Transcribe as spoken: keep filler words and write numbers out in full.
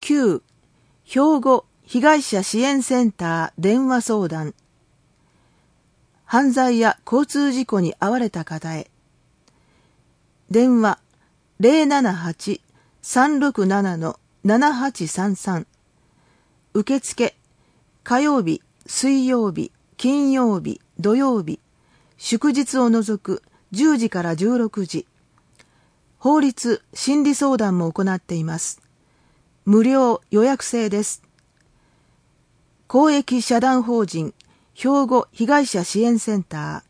きゅう兵庫被害者支援センター電話相談。犯罪や交通事故に遭われた方へ。電話 ゼロななはち さんろくなな ななはちさんさん。受付火曜日、水曜日、金曜日、土曜日、祝日を除くじゅうじからじゅうろくじ。法律・心理相談も行っています。無料予約制です。公益社団法人兵庫被害者支援センター